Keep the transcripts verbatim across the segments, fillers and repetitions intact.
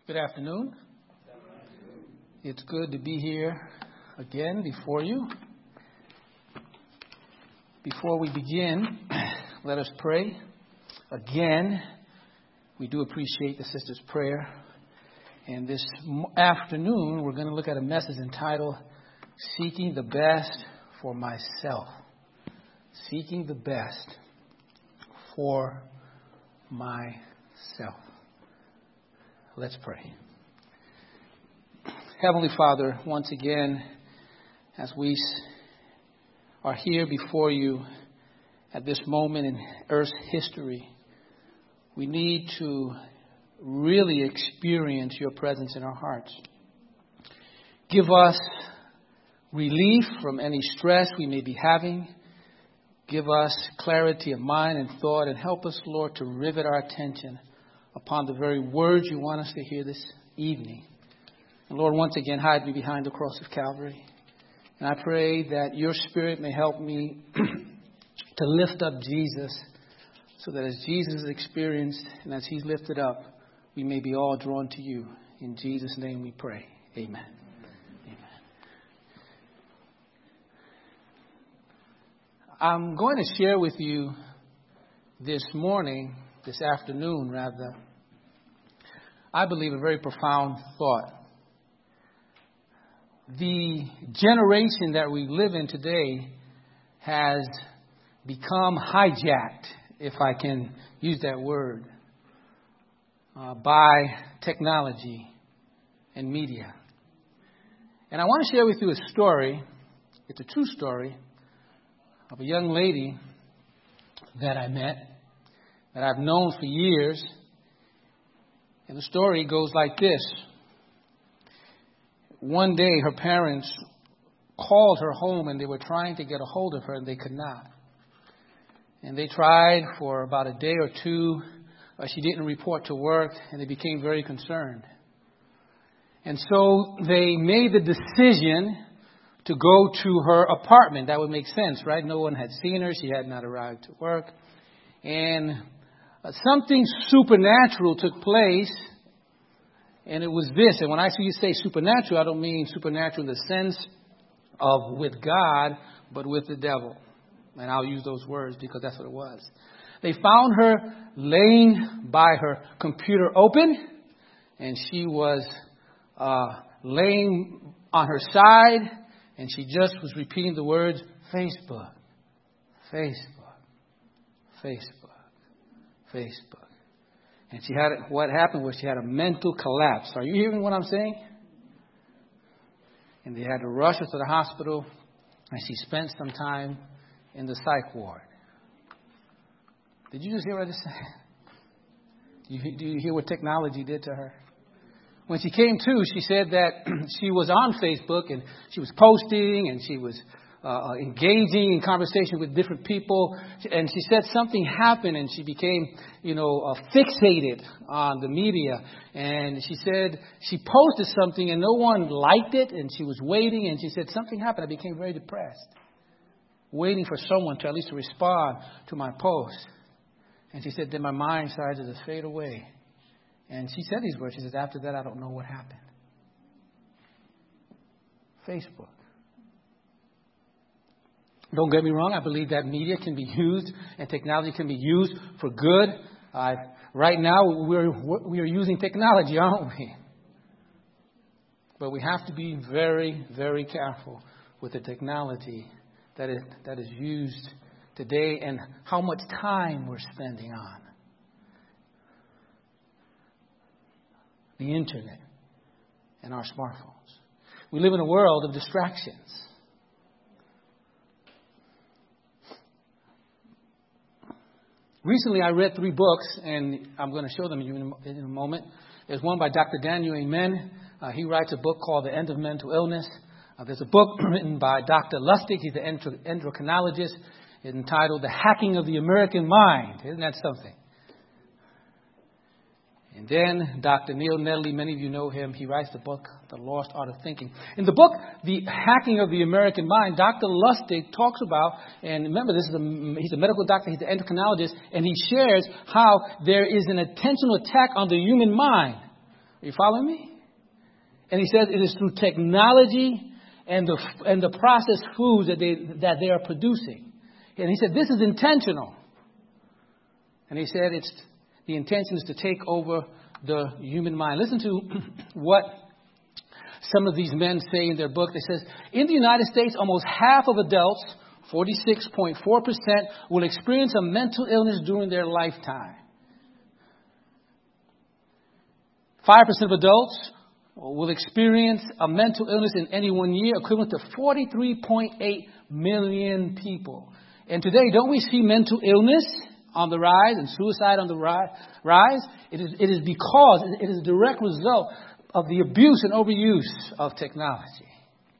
Good afternoon. It's good to be here again before you. Before we begin, let us pray. Again, we do appreciate the sister's prayer. And this afternoon, we're going to look at a message entitled, Seeking the Best for Myself. Seeking the best for myself. Let's pray. Heavenly Father, once again, as we are here before you at this moment in Earth's history, we need to really experience your presence in our hearts. Give us relief from any stress we may be having. Give us clarity of mind and thought, and help us, Lord, to rivet our attention upon the very words you want us to hear this evening. And Lord, once again, hide me behind the cross of Calvary. And I pray that your Spirit may help me to lift up Jesus, so that as Jesus is experienced and as he's lifted up, we may be all drawn to you. In Jesus' name we pray. Amen. Amen. I'm going to share with you this morning, this afternoon rather, I believe a very profound thought. The generation that we live in today has become hijacked, if I can use that word, uh, by technology and media. And I want to share with you a story. It's a true story of a young lady that I met, that I've known for years. And the story goes like this. One day her parents called her home and they were trying to get a hold of her and they could not. And they tried for about a day or two. Uh, she didn't report to work and they became very concerned. And so they made the decision to go to her apartment. That would make sense, right? No one had seen her. She had not arrived to work. And uh, something supernatural took place. And it was this. And when I see you say supernatural, I don't mean supernatural in the sense of with God, but with the devil. And I'll use those words because that's what it was. They found her laying by her computer open, and she was uh, laying on her side, and she just was repeating the words, Facebook, Facebook, Facebook, Facebook. And she had, what happened was she had a mental collapse. Are you hearing what I'm saying? And they had to rush her to the hospital, and she spent some time in the psych ward. Did you just hear what I just said? Do you, do you hear what technology did to her? When she came to, she said that she was on Facebook, and she was posting, and she was Uh, engaging in conversation with different people. And she said something happened and she became, you know, uh, fixated on the media. And she said she posted something and no one liked it. And she was waiting. And she said something happened. I became very depressed, waiting for someone to at least to respond to my post. And she said, then my mind started to fade away. And she said these words. She said, after that, I don't know what happened. Facebook. Don't get me wrong. I believe that media can be used and technology can be used for good. Uh, right now, we're we are using technology, aren't we? But we have to be very, very careful with the technology that is that is used today and how much time we're spending on the internet and our smartphones. We live in a world of distractions. Recently, I read three books, and I'm going to show them to you in a, in a moment. There's one by Doctor Daniel Amen. Uh, he writes a book called The End of Mental Illness. Uh, there's a book written by Doctor Lustig. He's an endocrinologist. It's entitled The Hacking of the American Mind. Isn't that something? And then Doctor Neil Nedley, many of you know him. He writes the book, The Lost Art of Thinking. In the book, The Hacking of the American Mind, Doctor Lustig talks about, and remember, this is a, he's a medical doctor, he's an endocrinologist, and he shares how there is an intentional attack on the human mind Are you following me? And he says it is through technology and the and the processed foods that they that they are producing. And he said this is intentional. And he said it's the intention is to take over the human mind. Listen to what some of these men say in their book. They says in the United States, almost half of adults, forty-six point four percent, will experience a mental illness during their lifetime. five percent of adults will experience a mental illness in any one year, equivalent to forty-three point eight million people. And today, don't we see mental illness on the rise and suicide on the ri- rise? It is, it is because it is a direct result of the abuse and overuse of technology.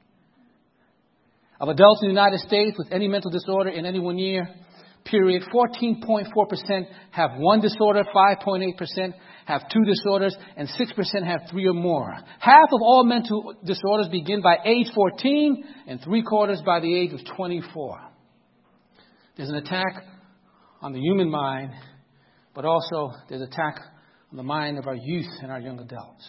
Of adults in the United States with any mental disorder in any one year, period, fourteen point four percent have one disorder, five point eight percent have two disorders, and six percent have three or more. Half of all mental disorders begin by age fourteen, and three quarters by the age of twenty-four. There's an attack on the human mind, but also there's an attack on the mind of our youth and our young adults.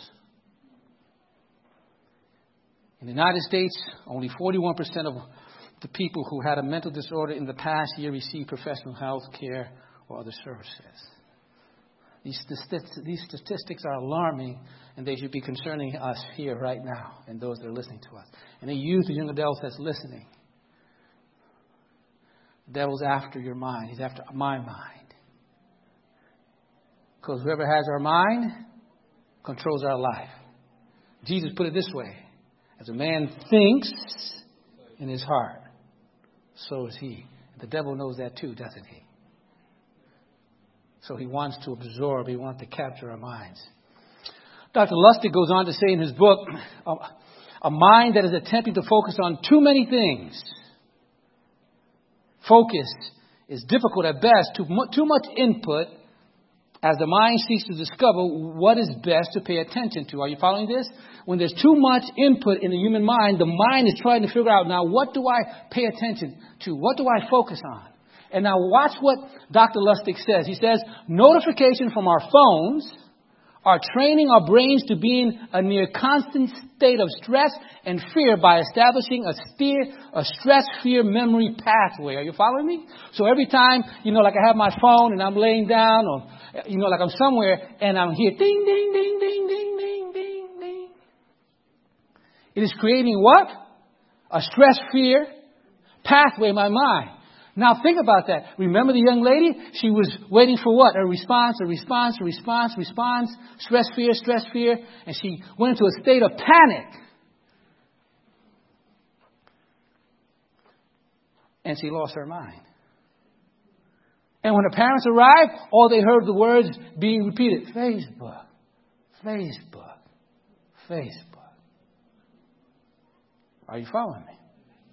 In the United States, only forty-one percent of the people who had a mental disorder in the past year received professional health care or other services. These statistics, these statistics are alarming, and they should be concerning us here right now and those that are listening to us. And the youth and young adults that's listening, the devil's after your mind. He's after my mind. Because whoever has our mind controls our life. Jesus put it this way: as a man thinks in his heart, so is he. The devil knows that too, doesn't he? So he wants to absorb, he wants to capture our minds. Doctor Lustig goes on to say in his book, a, a mind that is attempting to focus on too many things. Focus is difficult at best. Too, too much input as the mind seeks to discover what is best to pay attention to. Are you following this? When there's too much input in the human mind, the mind is trying to figure out, now what do I pay attention to? What do I focus on? And now watch what Doctor Lustig says. He says, notification from our phones are training our brains to be in a near constant state of stress and fear by establishing a, steer, a stress-fear memory pathway. Are you following me? So every time, you know, like I have my phone and I'm laying down, or, you know, like I'm somewhere and I'm here, ding, ding, ding, ding, ding, ding, ding, ding. It is creating what? A stress-fear pathway in my mind. Now think about that. Remember the young lady? She was waiting for what? A response, a response, a response, response, stress, fear, stress, fear. And she went into a state of panic. And she lost her mind. And when her parents arrived, all they heard the words being repeated. Facebook, Facebook, Facebook. Are you following me?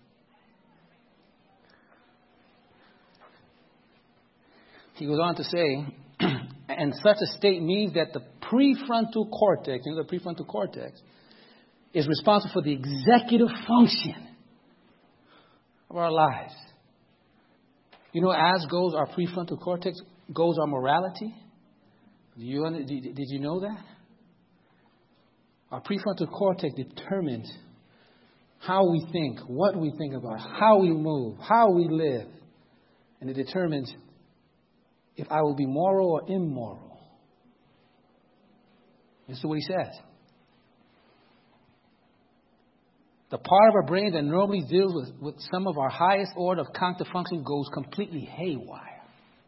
He goes on to say, and such a state means that the prefrontal cortex, you know the prefrontal cortex, is responsible for the executive function of our lives. You know, as goes our prefrontal cortex, goes our morality. Do you, did you know that? Our prefrontal cortex determines how we think, what we think about, how we move, how we live. And it determines if I will be moral or immoral. This is what he says. The part of our brain that normally deals with, with some of our highest order of cognitive function goes completely haywire.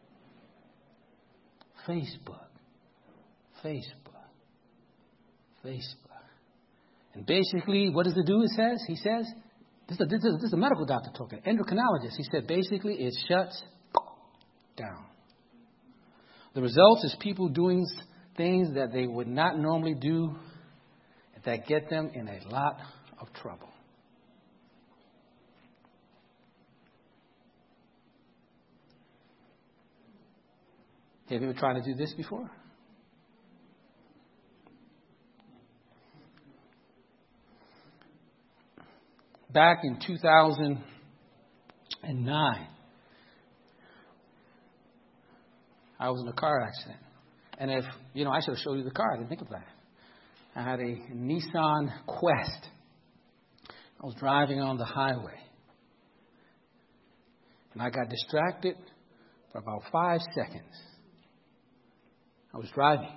Facebook. Facebook. Facebook. And basically, what does it do, it says? He says, this is a, this is, this is a medical doctor talking, endocrinologist. He said, basically, it shuts down. The result is people doing things that they would not normally do that get them in a lot of trouble. Have you ever tried to do this before? Back in two thousand nine, I was in a car accident. And if, you know, I should have showed you the car. I didn't think of that. I had a Nissan Quest. I was driving on the highway. And I got distracted for about five seconds. I was driving.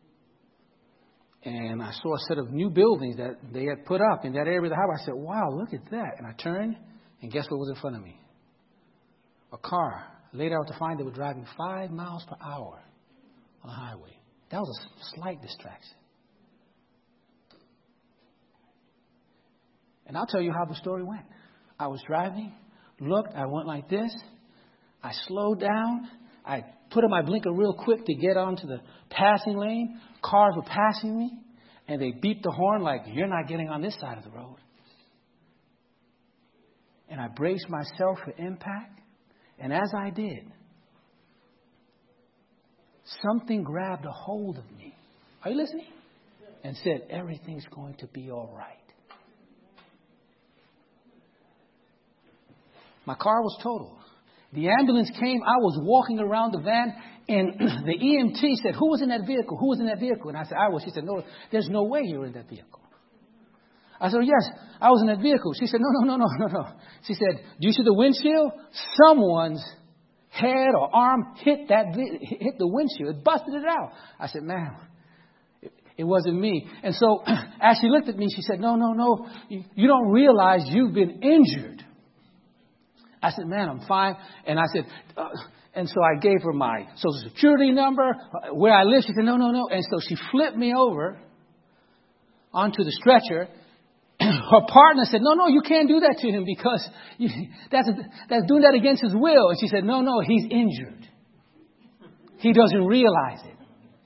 And I saw a set of new buildings that they had put up in that area of the highway. I said, wow, look at that. And I turned, and guess what was in front of me? A car. Later I was to find they were driving five miles per hour on the highway. That was a slight distraction. And I'll tell you how the story went. I was driving, looked, I went like this. I slowed down. I put in my blinker real quick to get onto the passing lane. Cars were passing me, and they beeped the horn like, you're not getting on this side of the road. And I braced myself for impact. And as I did, something grabbed a hold of me. Are you listening? And said, everything's going to be all right. My car was totaled. The ambulance came. I was walking around the van, and the E M T said, who was in that vehicle? Who was in that vehicle? And I said, I was. She said, no, there's no way you were in that vehicle. I said, yes, I was in that vehicle. She said, no, no, no, no, no, no. She said, do you see the windshield? Someone's head or arm hit that, hit the windshield. It busted it out. I said, ma'am, it, it wasn't me. And so as she looked at me, she said, no, no, no, you, you don't realize you've been injured. I said, man, I'm fine. And I said, uh, and so I gave her my social security number, uh, where I live. She said, no, no, no. And so she flipped me over onto the stretcher. Her partner said, no, no, you can't do that to him because you, that's, that's doing that against his will. And she said, no, no, he's injured. He doesn't realize it.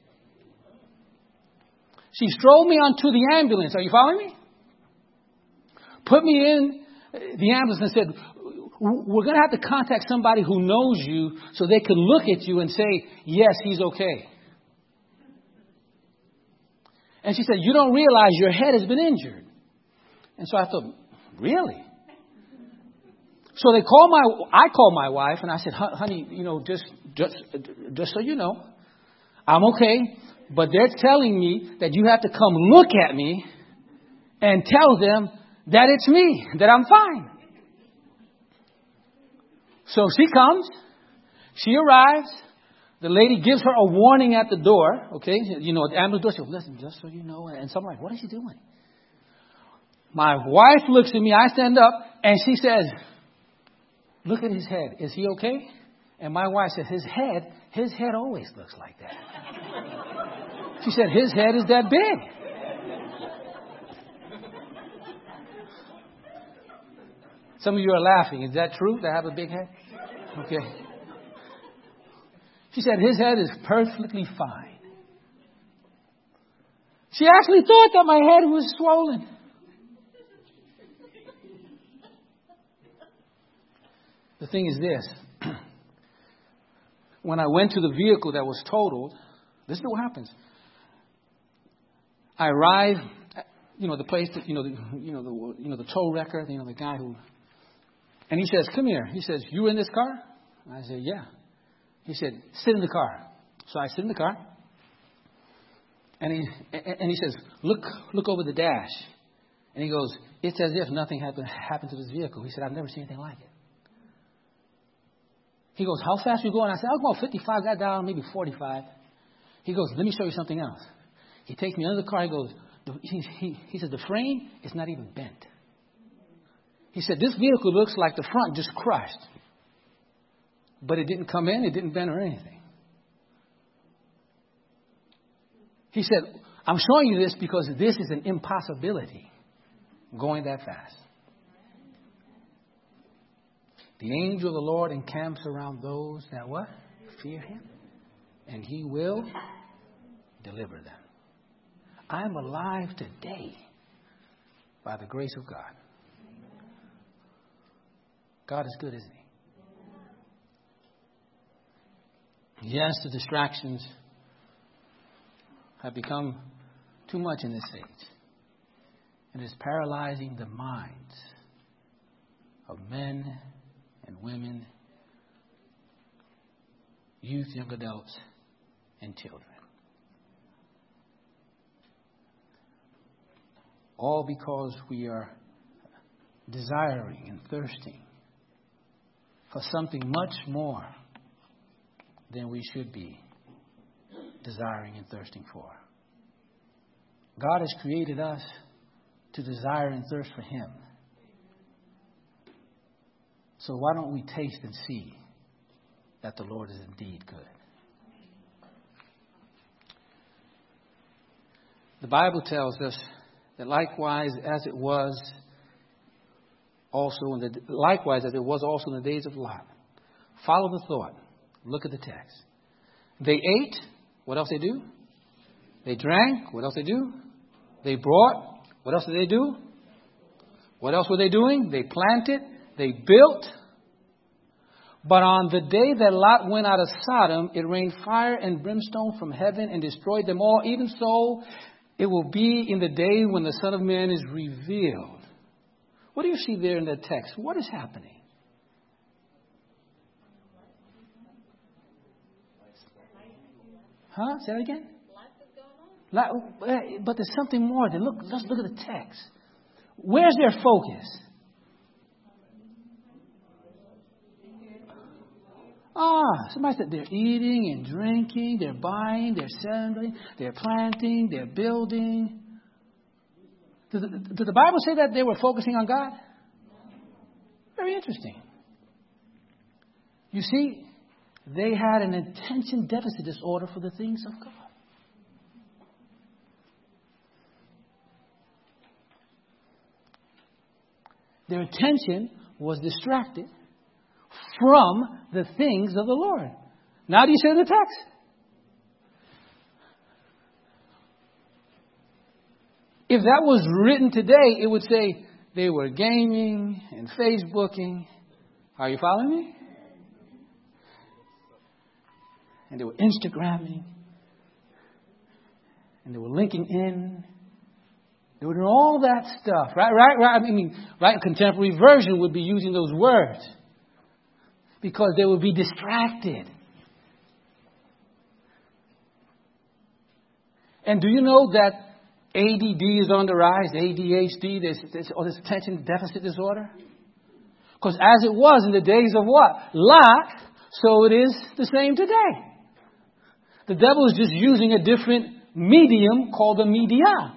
She strolled me onto the ambulance. Are you following me? Put me in the ambulance and said, we're going to have to contact somebody who knows you so they can look at you and say, yes, he's okay. And she said, you don't realize your head has been injured. And so I thought, really? So they called my, I called my wife and I said, honey, you know, just, just, just so you know, I'm okay. But they're telling me that you have to come look at me and tell them that it's me, that I'm fine. So she comes, she arrives, the lady gives her a warning at the door, okay, you know, at the ambulance door, she goes, listen, just so you know, and so I'm like, what is she doing? My wife looks at me, I stand up, and she says, look at his head, is he okay? And my wife said, his head, his head always looks like that. She said, his head is that big. Some of you are laughing. Is that true, to have a big head? Okay. She said, his head is perfectly fine. She actually thought that my head was swollen. The thing is this. When I went to the vehicle that was totaled, this is what happens. I arrive at, you know, the place that, you know, the, you know, the, you know, the tow wrecker, you know, the guy who, and he says, come here. He says, you in this car? I said, yeah. He said, sit in the car. So I sit in the car. And he and he says, look look over the dash. And he goes, it's as if nothing happened, happened to this vehicle. He said, I've never seen anything like it. He goes, how fast are you going? I said, I'll go fifty-five, got down maybe forty-five. He goes, let me show you something else. He takes me under the car. He goes, he, he, he said, the frame is not even bent. He said, this vehicle looks like the front just crushed. But it didn't come in, it didn't bend or anything. He said, I'm showing you this because this is an impossibility, going that fast. The angel of the Lord encamps around those that what? Fear him. And he will deliver them. I'm alive today by the grace of God. God is good, isn't he? Yes, the distractions have become too much in this age. And it's paralyzing the minds of men and women, youth, young adults, and children. All because we are desiring and thirsting for something much more than we should be desiring and thirsting for. God has created us to desire and thirst for Him. So why don't we taste and see that the Lord is indeed good? The Bible tells us that likewise as it was also in the likewise as it was also in the days of Lot. Follow the thought. Look at the text. They ate. What else they do? They drank. What else they do? They brought. What else did they do? What else were they doing? They planted. They built. But on the day that Lot went out of Sodom, it rained fire and brimstone from heaven and destroyed them all. Even so, it will be in the day when the Son of Man is revealed. What do you see there in the text? What is happening? Huh? Say that again? But there's something more. Look, let's look at the text. Where's their focus? Ah, somebody said they're eating and drinking, they're buying, they're selling, they're planting, they're building. Did the, did the Bible say that they were focusing on God? Very interesting. You see, they had an attention deficit disorder for the things of God. Their attention was distracted from the things of the Lord. Now do you see the text? If that was written today, it would say they were gaming and Facebooking. Are you following me? And they were Instagramming. And they were linking in. They were doing all that stuff. Right, right, right. I mean, right, a contemporary version would be using those words. Because they would be distracted. And do you know that A D D is on the rise? A D H D, this, this, or this attention deficit disorder? Because as it was in the days of what? Lot, so it is the same today. The devil is just using a different medium called the media.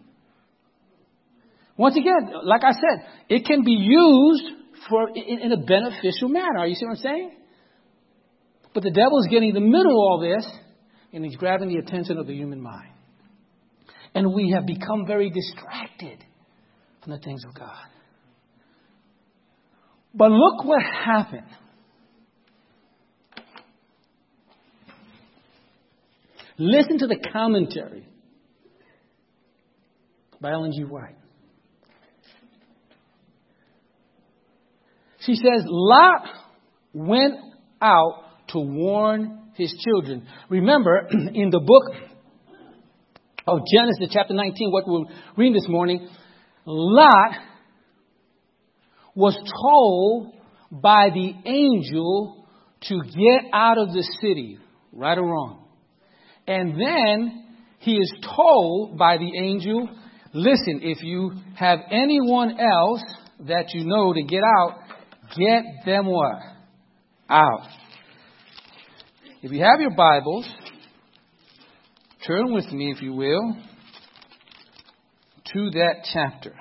Once again, like I said, it can be used for in, in a beneficial manner. Are you see what I'm saying? But the devil is getting in the middle of all this, and he's grabbing the attention of the human mind. And we have become very distracted from the things of God. But look what happened. Listen to the commentary by Ellen G. White. She says, Lot went out to warn his children. Remember, in the book of Genesis, chapter nineteen, what we're reading this morning, Lot was told by the angel to get out of the city, right or wrong. And then he is told by the angel, listen, if you have anyone else that you know to get out, get them what? Out. If you have your Bibles, turn with me, if you will, to that chapter.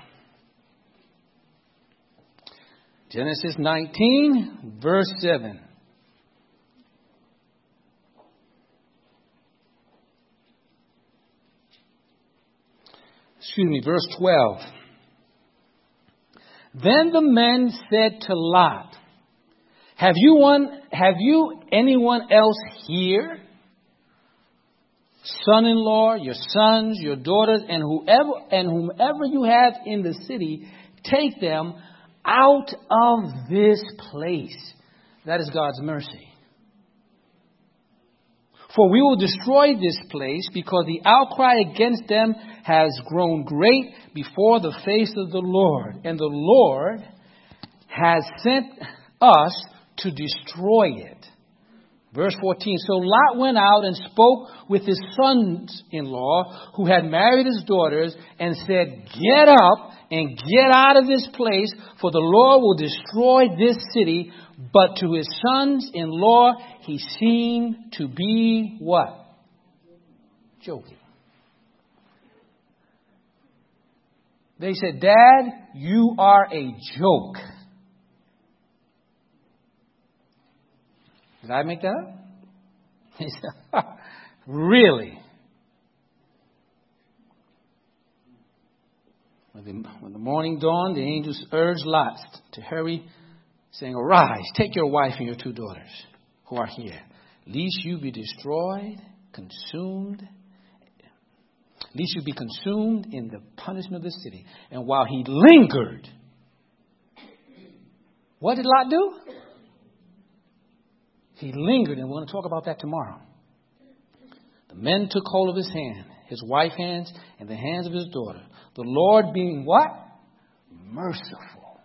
Genesis nineteen, verse seven. Excuse me, verse twelve. Then the men said to Lot, Have you one, have you anyone else here? Son-in-law, your sons, your daughters, and whoever and whomever you have in the city, take them out of this place. That is God's mercy. For we will destroy this place, because the outcry against them has grown great before the face of the Lord. And the Lord has sent us to destroy it. Verse fourteen, so Lot went out and spoke with his sons-in-law who had married his daughters and said, get up and get out of this place, for the Lord will destroy this city. But to his sons-in-law, he seemed to be what? Joking. They said, Dad, you are a joke. Did I make that up? He said, really? When the, when the morning dawned, the angels urged Lot to hurry, saying, arise, take your wife and your two daughters who are here, lest you be destroyed, consumed, lest you be consumed in the punishment of the city. And while he lingered, what did Lot do? He lingered, and we're going to talk about that tomorrow. The men took hold of his hand, his wife's hands, and the hands of his daughter. The Lord being what? Merciful.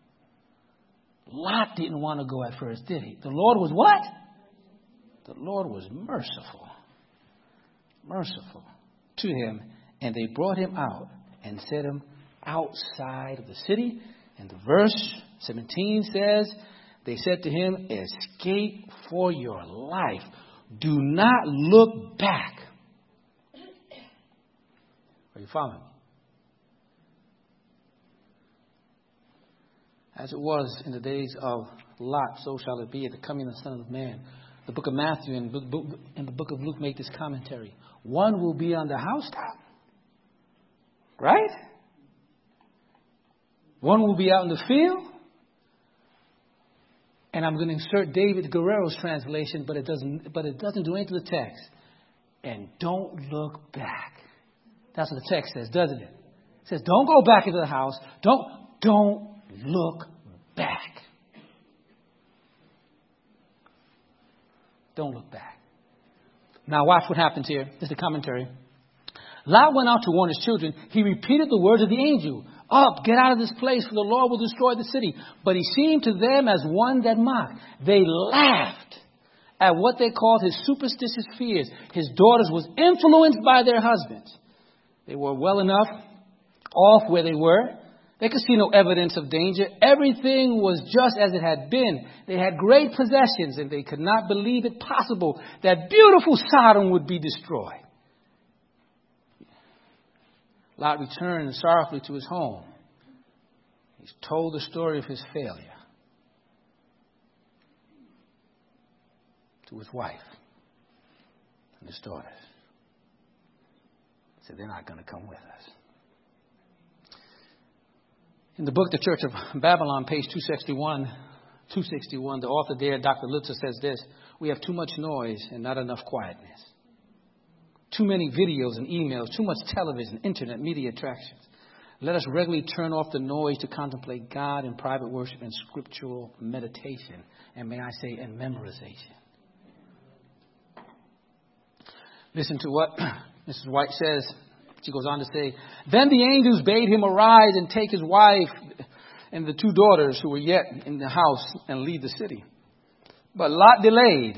Lot didn't want to go at first, did he? The Lord was what? The Lord was merciful. Merciful to him. And they brought him out and set him outside of the city. And the verse seventeen says, they said to him, escape for your life. Do not look back. Are you following me? As it was in the days of Lot, so shall it be at the coming of the Son of Man. The book of Matthew and the book of Luke make this commentary. One will be on the housetop. Right? One will be out in the field. And I'm going to insert David Guerrero's translation, but it doesn't but it doesn't do anything to the text. And don't look back. That's what the text says, doesn't it? It says, don't go back into the house. Don't don't look back. Don't look back. Now watch what happens here. This is the commentary. Lot went out to warn his children. He repeated the words of the angel. Up, get out of this place, for the Lord will destroy the city. But he seemed to them as one that mocked. They laughed at what they called his superstitious fears. His daughters was influenced by their husbands. They were well enough off where they were. They could see no evidence of danger. Everything was just as it had been. They had great possessions, and they could not believe it possible that beautiful Sodom would be destroyed. Lot returned sorrowfully to his home. He's told the story of his failure to his wife and his daughters. He said, they're not going to come with us. In the book, The Church of Babylon, page two sixty-one, two sixty-one, the author there, Doctor Lutzer, says this: we have too much noise and not enough quietness. Too many videos and emails, too much television, internet, media attractions. Let us regularly turn off the noise to contemplate God in private worship and scriptural meditation. And may I say, and memorization. Listen to what Missus White says. She goes on to say, then the angels bade him arise and take his wife and the two daughters who were yet in the house and leave the city. But Lot delayed.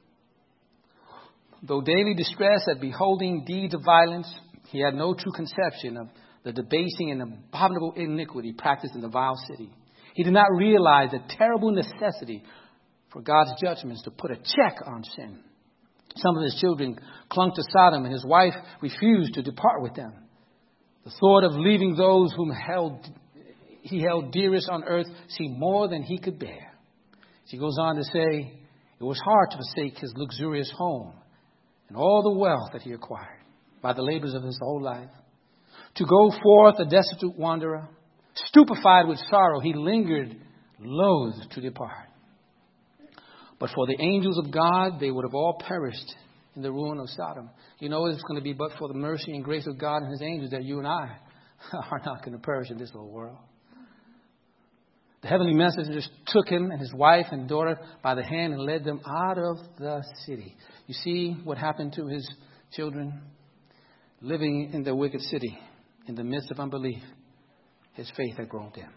Though daily distressed at beholding deeds of violence, he had no true conception of the debasing and abominable iniquity practiced in the vile city. He did not realize the terrible necessity for God's judgments to put a check on sin. Some of his children clung to Sodom, and his wife refused to depart with them. The thought of leaving those whom held, he held dearest on earth seemed more than he could bear. She goes on to say, it was hard to forsake his luxurious home and all the wealth that he acquired by the labors of his whole life. To go forth a destitute wanderer, stupefied with sorrow, he lingered, loath to depart. But for the angels of God, they would have all perished in the ruin of Sodom. You know, it's going to be but for the mercy and grace of God and his angels that you and I are not going to perish in this little world. The heavenly messengers took him and his wife and daughter by the hand and led them out of the city. You see what happened to his children living in the wicked city in the midst of unbelief. His faith had grown dim.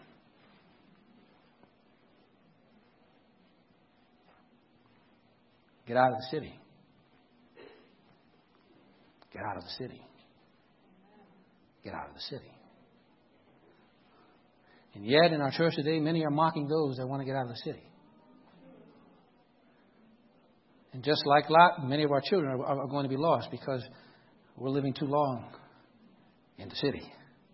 Get out of the city. Get out of the city. Get out of the city. And yet in our church today, many are mocking those that want to get out of the city. And just like Lot, many of our children are, are going to be lost because we're living too long in the city.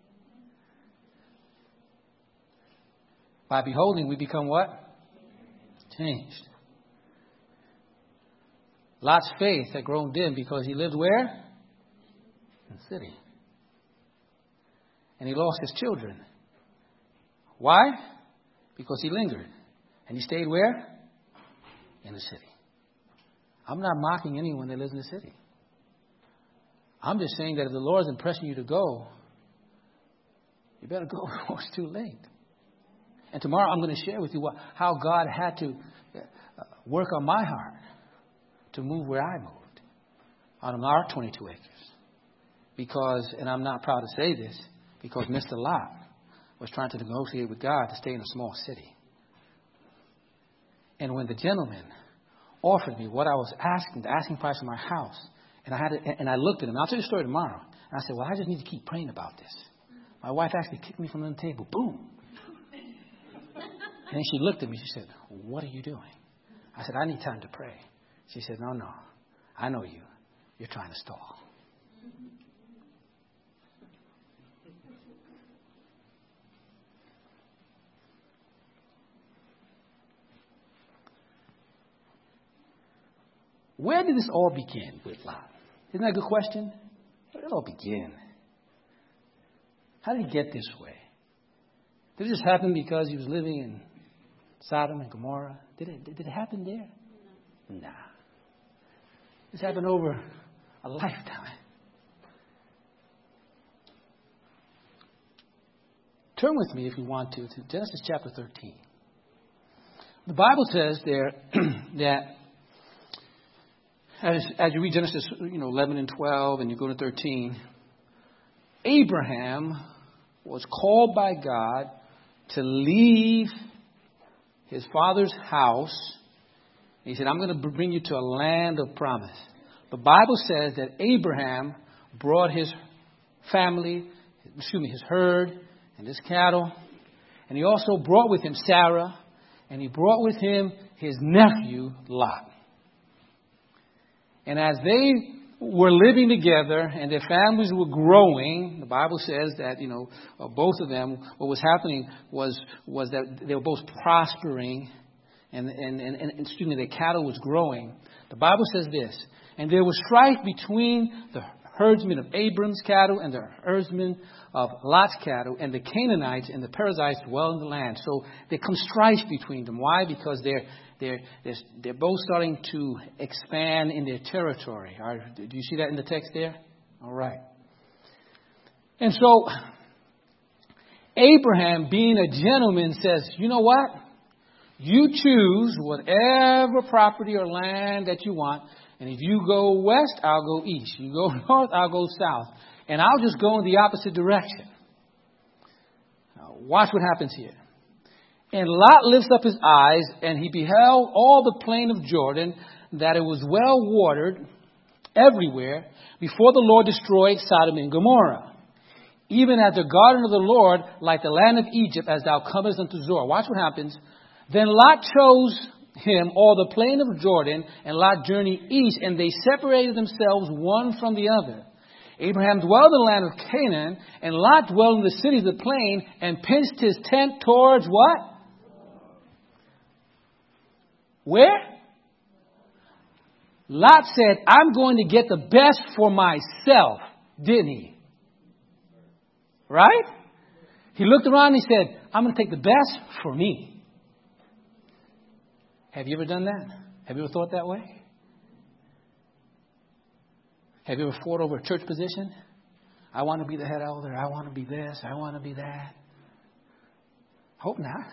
By beholding, we become what? Changed. Lot's faith had grown dim because he lived where? In the city. And he lost his children. Why? Because he lingered. And he stayed where? In the city. I'm not mocking anyone that lives in the city. I'm just saying that if the Lord is impressing you to go, you better go before it's too late. And tomorrow I'm going to share with you what, how God had to work on my heart to move where I moved on our twenty-two acres. Because, and I'm not proud to say this, because Mister Lot was trying to negotiate with God to stay in a small city. And when the gentleman offered me what I was asking, the asking price of my house, and I had to, and I looked at him. I'll tell you the story tomorrow. And I said, well, I just need to keep praying about this. My wife actually kicked me from the table. Boom. And then she looked at me. She said, what are you doing? I said, I need time to pray. She said, no, no. I know you. You're trying to stall. Where did this all begin with Lot? Isn't that a good question? Where did it all begin? How did he get this way? Did it just happen because he was living in Sodom and Gomorrah? Did it, did it happen there? Nah. This happened over a lifetime. Turn with me, if you want to, to Genesis chapter thirteen. The Bible says there that As, as you read Genesis, you know, eleven and twelve, and you go to thirteen, Abraham was called by God to leave his father's house. He said, I'm going to bring you to a land of promise. The Bible says that Abraham brought his family, excuse me, his herd and his cattle. And he also brought with him Sarah. And he brought with him his nephew, Lot. And as they were living together and their families were growing, the Bible says that, you know, uh, both of them, what was happening was was that they were both prospering and, and, and, and excuse me, their cattle was growing. The Bible says this, and there was strife between the herdsmen of Abram's cattle and the herdsmen of Lot's cattle, and the Canaanites and the Perizzites dwell in the land. So there comes strife between them. Why? Because they're They're, they're, they're both starting to expand in their territory. All right, do you see that in the text there? All right. And so Abraham, being a gentleman, says, you know what? You choose whatever property or land that you want. And if you go west, I'll go east. You go north, I'll go south. And I'll just go in the opposite direction. Now, watch what happens here. And Lot lifts up his eyes, and he beheld all the plain of Jordan, that it was well watered everywhere, before the Lord destroyed Sodom and Gomorrah. Even as the garden of the Lord, like the land of Egypt, as thou comest unto Zoar. Watch what happens. Then Lot chose him all the plain of Jordan, and Lot journeyed east, and they separated themselves one from the other. Abraham dwelled in the land of Canaan, and Lot dwelled in the city of the plain, and pitched his tent towards what? Where? Lot said, I'm going to get the best for myself, didn't he? Right? He looked around and he said, I'm going to take the best for me. Have you ever done that? Have you ever thought that way? Have you ever fought over a church position? I want to be the head elder. I want to be this. I want to be that. Hope not.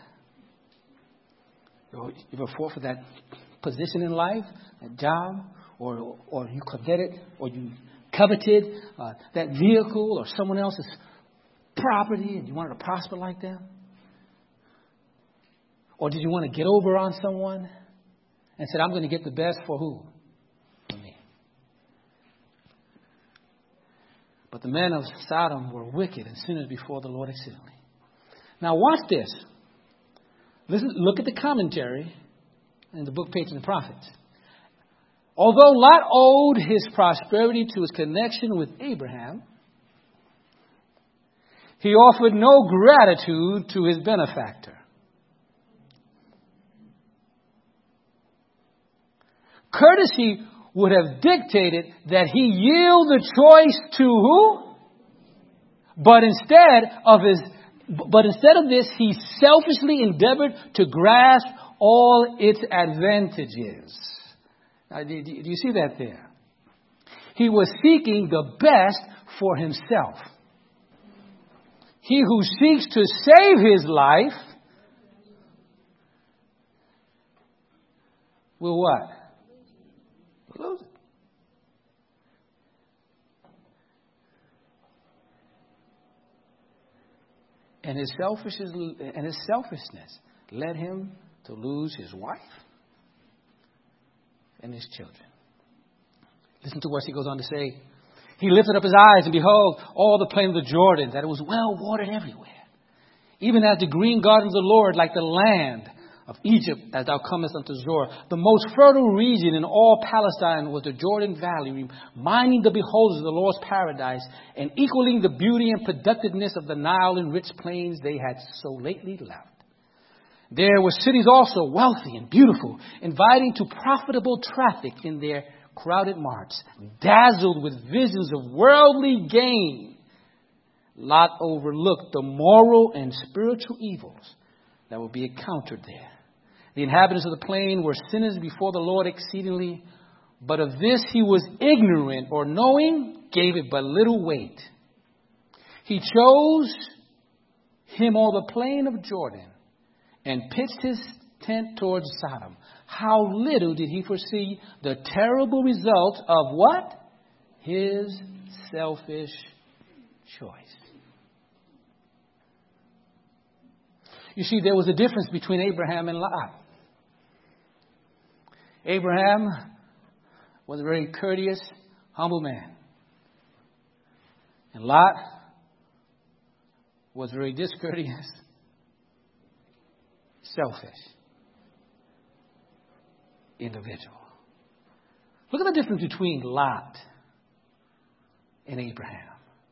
You ever fought for that position in life, that job, or or you coveted, or you coveted uh, that vehicle or someone else's property, and you wanted to prosper like them? Or did you want to get over on someone and said, I'm going to get the best for who? For me. But the men of Sodom were wicked and sinners before the Lord exceedingly. Now watch this. Listen, look at the commentary in the book Patriarchs and Prophets. Although Lot owed his prosperity to his connection with Abraham, he offered no gratitude to his benefactor. Courtesy would have dictated that he yield the choice to who? But instead of his, but instead of this, he selfishly endeavored to grasp all its advantages. Now, do, do you see that there? He was seeking the best for himself. He who seeks to save his life will what? Lose it. And his selfishness and his selfishness led him to lose his wife and his children. Listen to what he goes on to say. He lifted up his eyes, and behold, all the plain of the Jordan, that it was well watered everywhere. Even as the green garden of the Lord, like the land of Egypt, as thou comest unto Zoar. The most fertile region in all Palestine was the Jordan Valley, reminding the beholders of the Lord's paradise, and equaling the beauty and productiveness of the Nile and rich plains they had so lately left. There were cities also, wealthy and beautiful, inviting to profitable traffic in their crowded marts, dazzled with visions of worldly gain. Lot overlooked the moral and spiritual evils that would be encountered there. The inhabitants of the plain were sinners before the Lord exceedingly, but of this he was ignorant, or knowing, gave it but little weight. He chose him all the plain of Jordan and pitched his tent towards Sodom. How little did he foresee the terrible result of what? His selfish choice. You see, there was a difference between Abraham and Lot. Abraham was a very courteous, humble man. And Lot was very discourteous, selfish individual. Look at the difference between Lot and Abraham.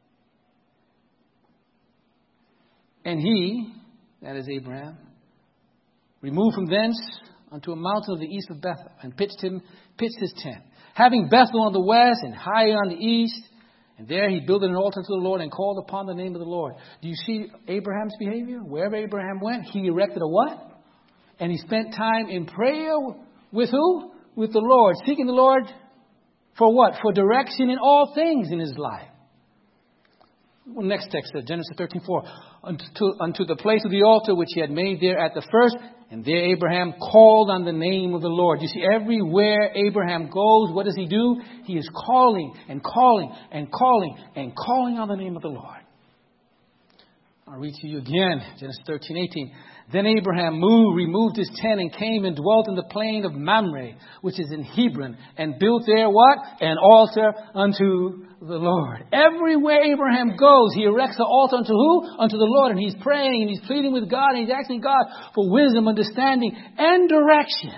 And he, that is Abraham, removed from thence unto a mountain of the east of Bethel, and pitched him pitched his tent, having Bethel on the west and Hai on the east. And there he built an altar to the Lord and called upon the name of the Lord. Do you see Abraham's behavior? Wherever Abraham went, he erected a what? And he spent time in prayer with who? With the Lord. Seeking the Lord for what? For direction in all things in his life. Well, next text, Genesis thirteen four. Unto, unto the place of the altar which he had made there at the first. And there Abraham called on the name of the Lord. You see, everywhere Abraham goes, what does he do? He is calling and calling and calling and calling on the name of the Lord. I'll read to you again, Genesis thirteen eighteen. Then Abraham moved, removed his tent, and came and dwelt in the plain of Mamre, which is in Hebron, and built there what? An altar unto the Lord. Everywhere Abraham goes, he erects an altar unto who? Unto the Lord. And he's praying, and he's pleading with God, and he's asking God for wisdom, understanding, and direction.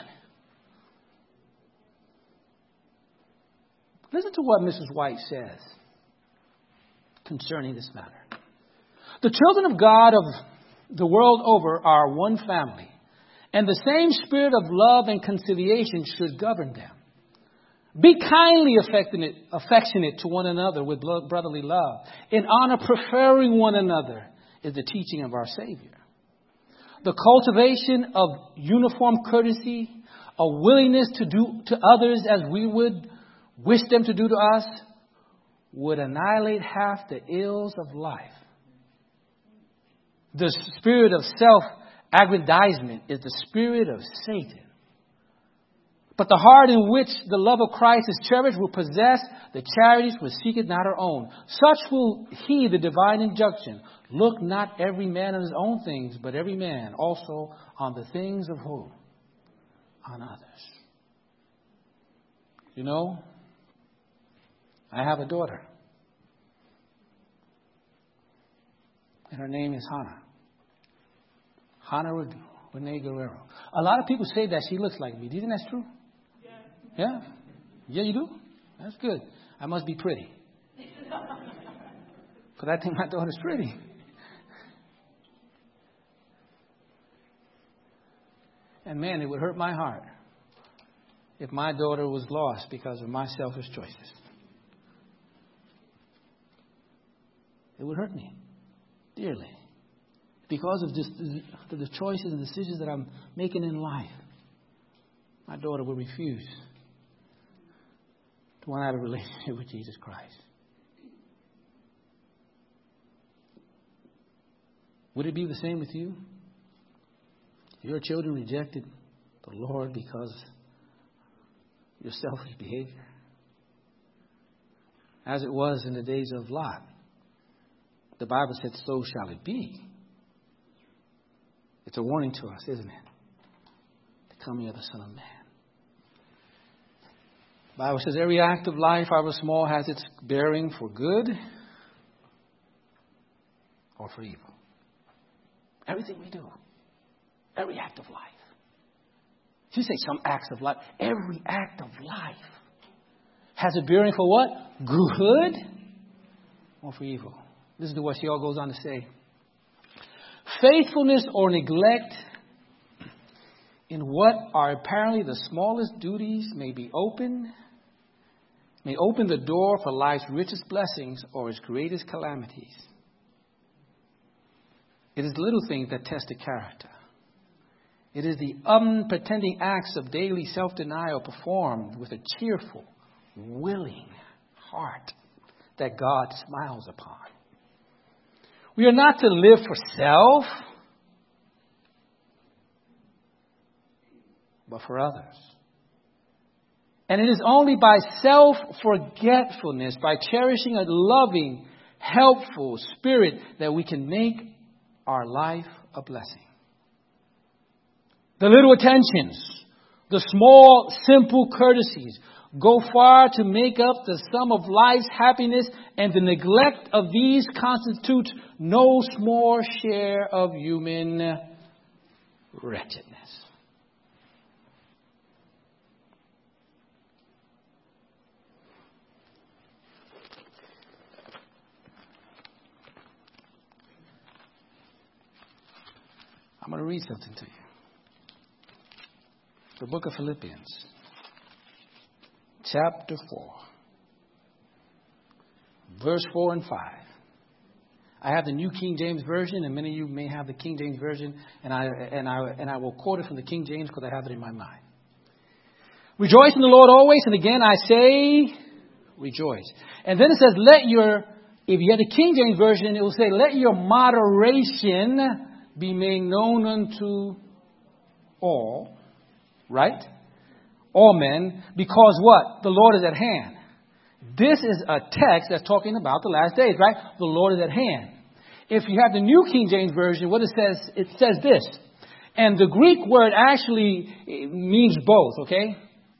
Listen to what Missus White says concerning this matter. The children of God of the world over are one family, and the same spirit of love and conciliation should govern them. Be kindly affectionate, affectionate to one another with brotherly love. In honor, preferring one another is the teaching of our Savior. The cultivation of uniform courtesy, a willingness to do to others as we would wish them to do to us, would annihilate half the ills of life. The spirit of self-aggrandizement is the spirit of Satan. But the heart in which the love of Christ is cherished will possess the charities which seeketh not her own. Such will heed the divine injunction. Look not every man on his own things, but every man also on the things of who? On others. You know, I have a daughter. And her name is Hannah. Hannah Renee Guerrero. A lot of people say that she looks like me. Do you think that's true? Yeah. Yeah? Yeah, you do? That's good. I must be pretty. Because I think my daughter's pretty. And man, it would hurt my heart if my daughter was lost because of my selfish choices. It would hurt me dearly. Because of just the, the choices and decisions that I'm making in life, my daughter will refuse to want to have a relationship with Jesus Christ. Would it be the same with you? Your children rejected the Lord because of your selfish behavior. As it was in the days of Lot. The Bible said, so shall it be. It's a warning to us, isn't it? The coming of the Son of Man. The Bible says every act of life, however small, has its bearing for good or for evil. Everything we do. Every act of life. You say some acts of life. Every act of life has a bearing for what? Good or for evil. Listen to what she all goes on to say. Faithfulness or neglect in what are apparently the smallest duties may be open, may open the door for life's richest blessings or its greatest calamities. It is little things that test the character. It is the unpretending acts of daily self-denial performed with a cheerful, willing heart that God smiles upon. We are not to live for self, but for others. And it is only by self-forgetfulness, by cherishing a loving, helpful spirit, that we can make our life a blessing. The little attentions, the small, simple courtesies go far to make up the sum of life's happiness, and the neglect of these constitutes no small share of human wretchedness. I'm going to read something to you. The book of Philippians. Chapter four, verse four and five. I have the New King James Version, and many of you may have the King James Version, and I and I and I will quote it from the King James because I have it in my mind. Rejoice in the Lord always, and again I say, rejoice. And then it says, "Let your," if you have the King James Version, it will say, "Let your moderation be made known unto all," right? All men, because what? The Lord is at hand. This is a text that's talking about the last days, right? The Lord is at hand. If you have the New King James Version, what it says, it says this. And the Greek word actually means both, okay?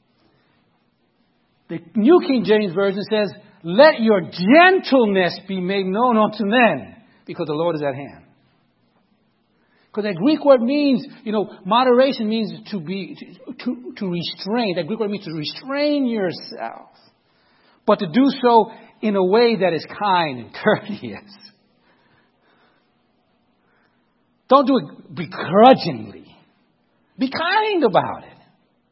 The New King James Version says, let your gentleness be made known unto men, because the Lord is at hand. Because that Greek word means, you know, moderation means to be, to, to restrain. That Greek word means to restrain yourself. But to do so in a way that is kind and courteous. Don't do it begrudgingly. Be kind about it.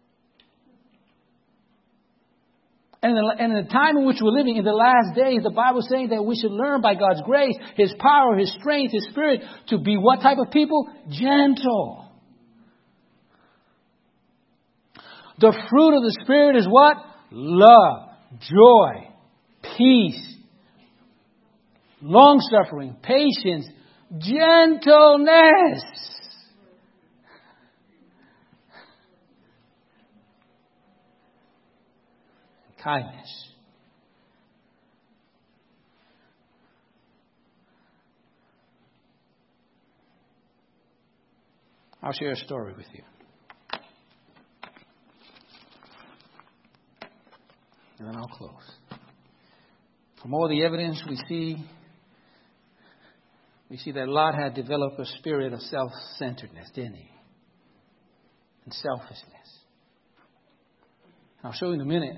And in, the, and in the time in which we're living, in the last days, the Bible is saying that we should learn by God's grace, His power, His strength, His Spirit, to be what type of people? Gentle. The fruit of the Spirit is what? Love, joy, peace, long-suffering, patience, gentleness. Kindness. I'll share a story with you. And then I'll close. From all the evidence we see, we see that Lot had developed a spirit of self-centeredness, didn't he? And selfishness. I'll show you in a minute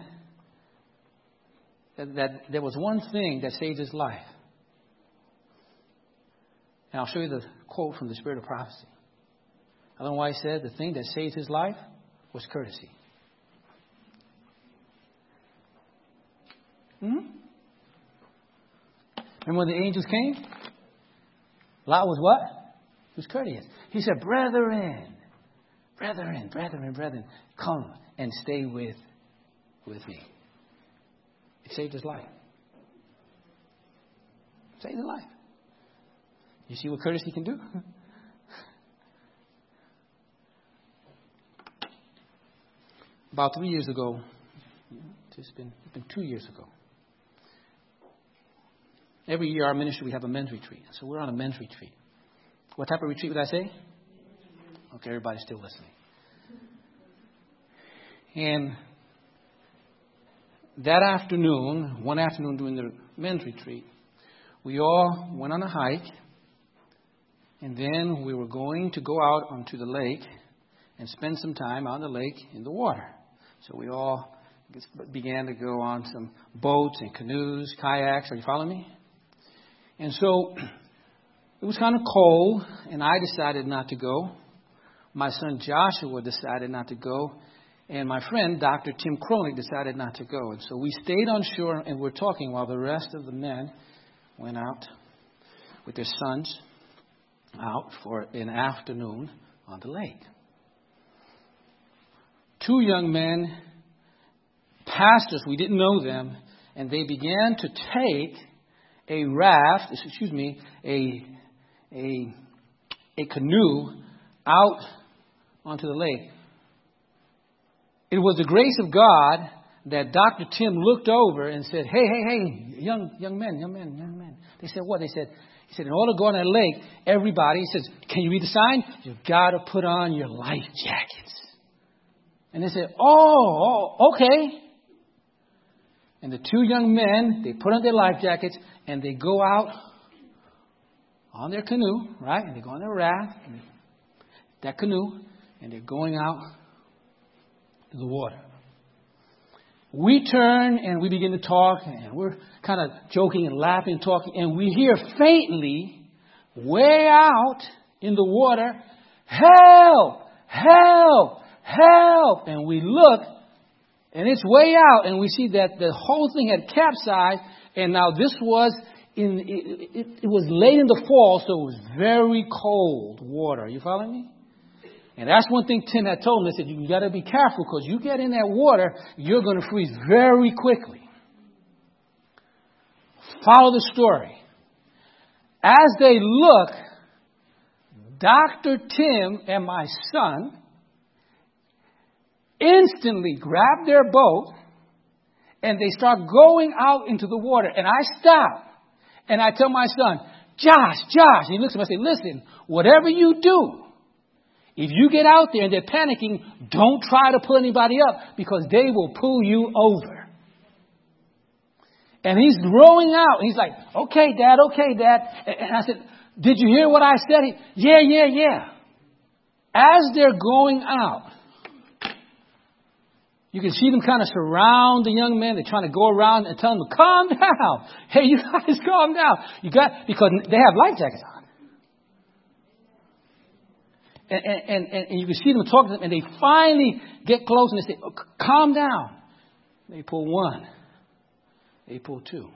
that, that there was one thing that saved his life. And I'll show you the quote from the Spirit of Prophecy. I don't know why he said the thing that saved his life was courtesy. Hmm? And when the angels came, Lot was what? He was courteous. He said, brethren, brethren, brethren, brethren, come and stay with, with me. It saved his life. It saved his life. You see what courtesy can do? About three years ago, it's been, it's been two years ago. Every year, our ministry, we have a men's retreat. So we're on a men's retreat. What type of retreat would I say? Okay, everybody's still listening. And that afternoon, one afternoon during the men's retreat, we all went on a hike. And then we were going to go out onto the lake and spend some time on the lake in the water. So we all began to go on some boats and canoes, kayaks. Are you following me? And so it was kind of cold, and I decided not to go. My son Joshua decided not to go. And my friend, Doctor Tim Cronick, decided not to go. And so we stayed on shore and we're talking while the rest of the men went out with their sons out for an afternoon on the lake. Two young men, pastors, we didn't know them, and they began to take a raft, excuse me, a a a canoe out onto the lake. It was the grace of God that Doctor Tim looked over and said, "Hey, hey, hey, young young men, young men, young men." They said, "What?" They said, "He said, in order to go on that lake, everybody," he says, "can you read the sign? You've got to put on your life jackets." And they said, "Oh, oh, okay." And the two young men, they put on their life jackets and they go out on their canoe, right? And they go on their raft, and they, that canoe, and they're going out to the water. We turn and we begin to talk, and we're kind of joking and laughing and talking, and we hear faintly, way out in the water, "Help! Help! Help!" And we look, and it's way out, and we see that the whole thing had capsized, and now this was in it, it, it was late in the fall, so it was very cold water. You following me? And that's one thing Tim had told me. He said, "You got to be careful, because you get in that water, you're going to freeze very quickly." Follow the story. As they look, Doctor Tim and my son instantly grab their boat and they start going out into the water. And I stop and I tell my son, "Josh, Josh." And he looks at me and I say, "Listen, whatever you do, if you get out there and they're panicking, don't try to pull anybody up, because they will pull you over." And he's rowing out. He's like, "Okay, Dad, okay, Dad." And I said, "Did you hear what I said?" He, yeah, yeah, yeah. As they're going out, you can see them kind of surround the young men. They're trying to go around and tell them, "Calm down. Hey, you guys, calm down." You got, because they have life jackets on. And, and, and, and you can see them talking to them, and they finally get close and they say, "Oh, calm down." They pull one. They pull two.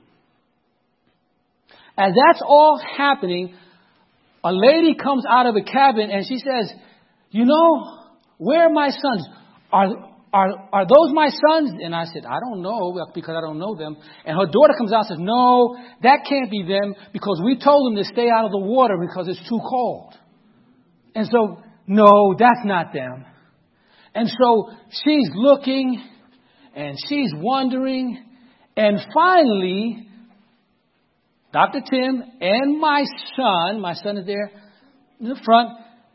As that's all happening, a lady comes out of the cabin and she says, "You know, where are my sons? Are Are, are those my sons?" And I said, "I don't know, because I don't know them." And her daughter comes out and says, "No, that can't be them, because we told them to stay out of the water because it's too cold." And so, "No, that's not them." And so she's looking and she's wondering. And finally, Doctor Tim and my son, my son is there in the front,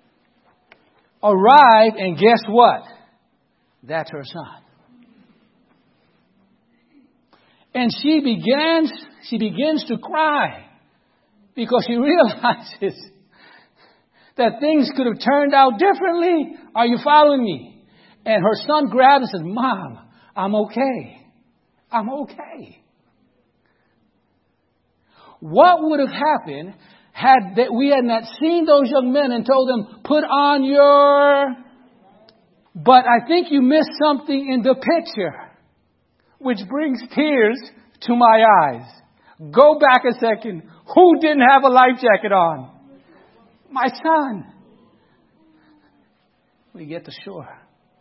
arrive, and guess what? That's her son. And she begins, she begins to cry because she realizes that things could have turned out differently. Are you following me? And her son grabs and says, Mom, I'm okay. I'm okay. What would have happened had that we had not seen those young men and told them, put on your... But I think you missed something in the picture, which brings tears to my eyes. Go back a second. Who didn't have a life jacket on? My son. We get to shore.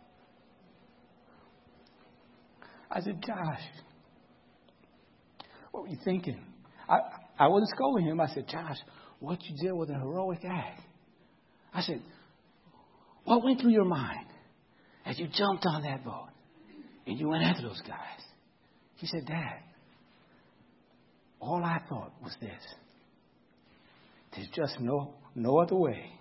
I said, Josh, what were you thinking? I, I wasn't scolding him. I said, Josh, what you did was a heroic act. I said, what went through your mind as you jumped on that boat and you went after those guys? He said, Dad, all I thought was this. There's just no, no other way.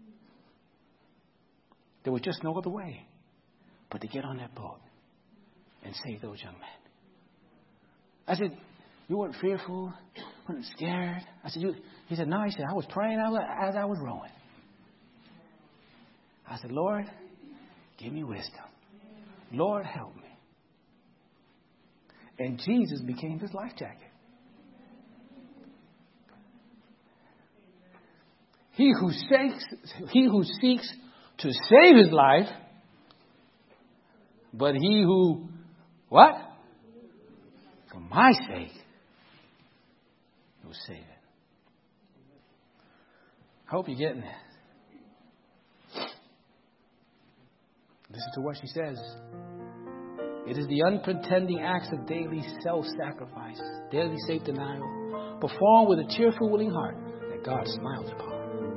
There was just no other way but to get on that boat and save those young men. I said, you weren't fearful, weren't scared. I said, you, he said, no. He said, I was praying as I was rowing. I said, Lord, give me wisdom. Lord, help me. And Jesus became his life jacket. He who seeks, he who seeks to save his life, but he who, what? For my sake, will save it. I hope you're getting it. Listen to what she says. It is the unpretending acts of daily self-sacrifice, daily self-denial, performed with a cheerful, willing heart that God smiles upon.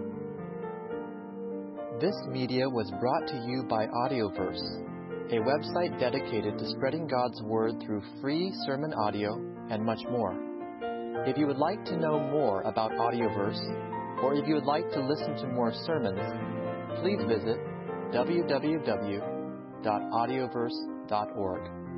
This media was brought to you by Audioverse, a website dedicated to spreading God's Word through free sermon audio and much more. If you would like to know more about Audioverse, or if you would like to listen to more sermons, please visit w w w dot audioverse dot org.